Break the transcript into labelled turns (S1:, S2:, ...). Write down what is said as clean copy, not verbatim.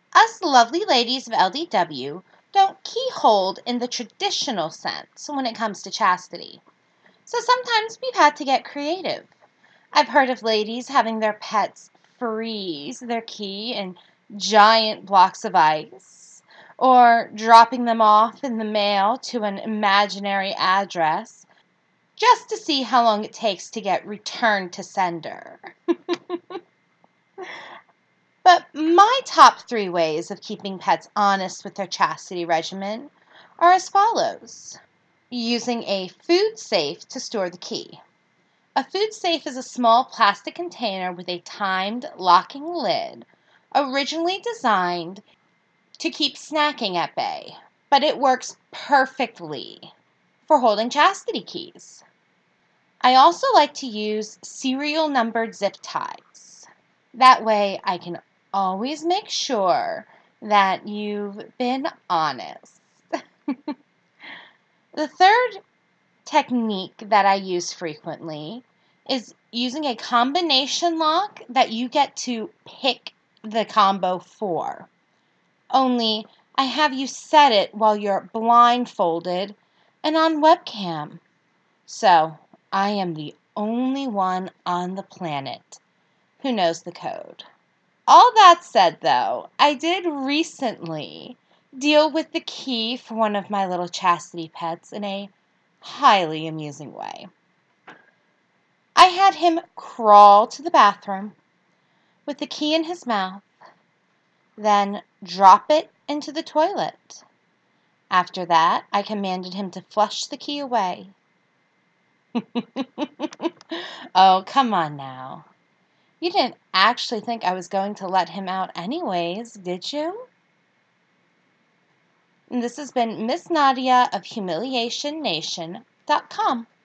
S1: Us lovely ladies of LDW don't keyhold in the traditional sense when it comes to chastity. So sometimes we've had to get creative. I've heard of ladies having their pets freeze their key in giant blocks of ice, or dropping them off in the mail to an imaginary address just to see how long it takes to get returned to sender. But my top 3 ways of keeping pets honest with their chastity regimen are as follows. Using a food safe to store the key. A food safe is a small plastic container with a timed locking lid, originally designed to keep snacking at bay, but it works perfectly for holding chastity keys. I also like to use serial numbered zip ties. That way I can always make sure that you've been honest. The third technique that I use frequently is using a combination lock that you get to pick the combo for. Only I have you set it while you're blindfolded and on webcam. So I am the only one on the planet who knows the code. All that said, though, I did recently deal with the key for one of my little chastity pets in a highly amusing way. I had him crawl to the bathroom with the key in his mouth, then drop it into the toilet. After that, I commanded him to flush the key away. Oh, come on now. You didn't actually think I was going to let him out anyways, did you? And this has been Miss Nadia of HumiliationNation.com.